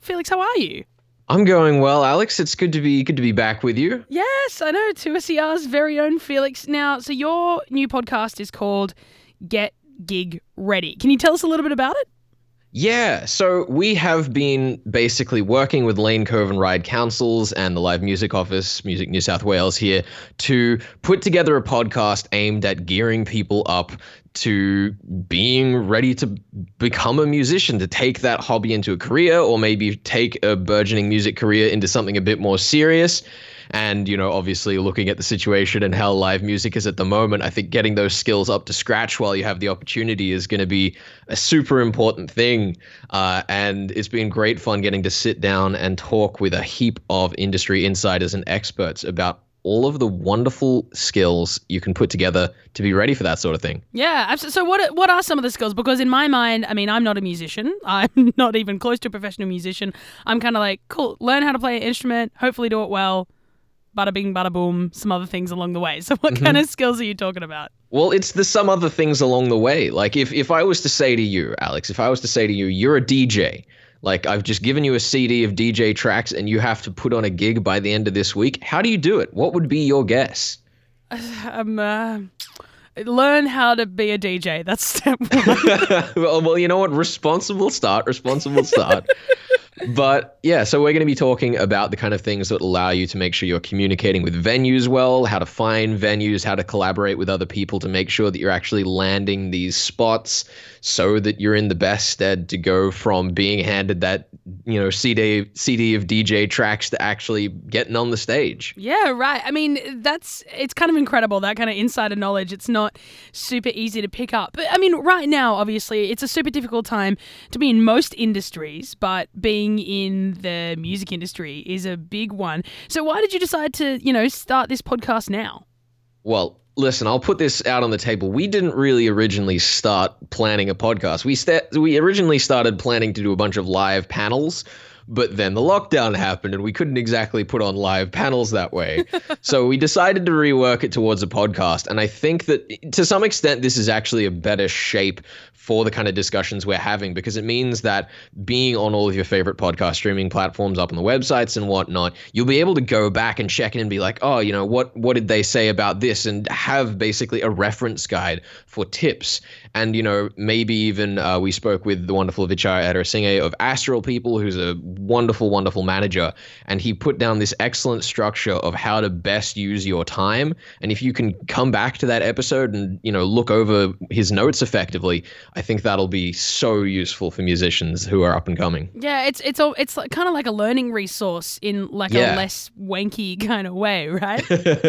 Felix, how are you? I'm going well, Alex. It's good to be back with you. Yes, I know. 2SER's very own Felix. Now, so your new podcast is called Get Gig Ready. Can you tell us a little bit about it? Yeah, so we have been basically working with Lane Cove and Ryde Councils and the Live Music Office, Music New South Wales here, to put together a podcast aimed at gearing people up to being ready to become a musician, to take that hobby into a career, or maybe take a burgeoning music career into something a bit more serious. And, obviously looking at the situation and how live music is at the moment, I think getting those skills up to scratch while you have the opportunity is going to be a super important thing. And it's been great fun getting to sit down and talk with a heap of industry insiders and experts about all of the wonderful skills you can put together to be ready for that sort of thing. Yeah, absolutely. So what are some of the skills? Because in my mind, I mean, I'm not a musician. I'm not even close to a professional musician. I'm kind of like, cool, learn how to play an instrument, hopefully do it well. Bada bing, bada boom, some other things along the way. So what kind of skills are you talking about? Well, it's the some other things along the way. Like if I was to say to you, Alex, you're a DJ, like I've just given you a CD of DJ tracks and you have to put on a gig by the end of this week, how do you do it? What would be your guess? Learn how to be a DJ. That's step one. Well, you know what? Responsible start. But yeah, so we're going to be talking about the kind of things that allow you to make sure you're communicating with venues well, how to find venues, how to collaborate with other people to make sure that you're actually landing these spots so that you're in the best stead to go from being handed that, CD of DJ tracks to actually getting on the stage. Yeah, right. I mean, it's kind of incredible, that kind of insider knowledge. It's not super easy to pick up. But I mean, right now, obviously, it's a super difficult time to be in most industries, but being in the music industry is a big one. So why did you decide to, start this podcast now? Well, listen, I'll put this out on the table. We didn't really originally start planning a podcast. We originally started planning to do a bunch of live panels, but then the lockdown happened and we couldn't exactly put on live panels that way. So we decided to rework it towards a podcast. And I think that to some extent, this is actually a better shape for the kind of discussions we're having, because it means that being on all of your favorite podcast streaming platforms, up on the websites and whatnot, you'll be able to go back and check in and be like, oh, what did they say about this? And have basically a reference guide for tips. And, maybe even we spoke with the wonderful Vichar Adarasinghe of Astral People, who's a wonderful, wonderful manager. And he put down this excellent structure of how to best use your time. And if you can come back to that episode and, look over his notes effectively, I think that'll be so useful for musicians who are up and coming. Yeah, it's kind of like a learning resource in a less wanky kind of way, right?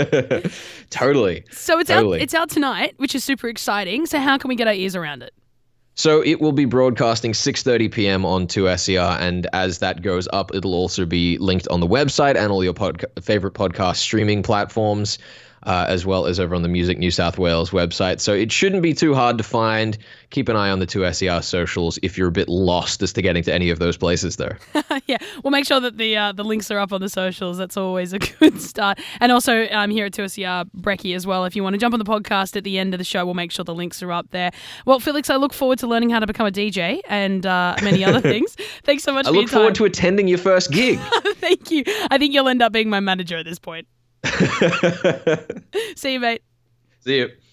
Totally. So it's out tonight, which is super exciting. So how can we get our ears around it? So it will be broadcasting 6:30 p.m. on 2SER, and as that goes up, it'll also be linked on the website and all your favorite podcast streaming platforms, as well as over on the Music New South Wales website. So it shouldn't be too hard to find. Keep an eye on the 2SER socials if you're a bit lost as to getting to any of those places there. Yeah, we'll make sure that the links are up on the socials. That's always a good start. And also here at 2SER, Brecky as well. If you want to jump on the podcast at the end of the show, we'll make sure the links are up there. Well, Felix, I look forward to learning how to become a DJ and many other things. Thanks so much for your time. I look forward to attending your first gig. Thank you. I think you'll end up being my manager at this point. See you, mate. See you.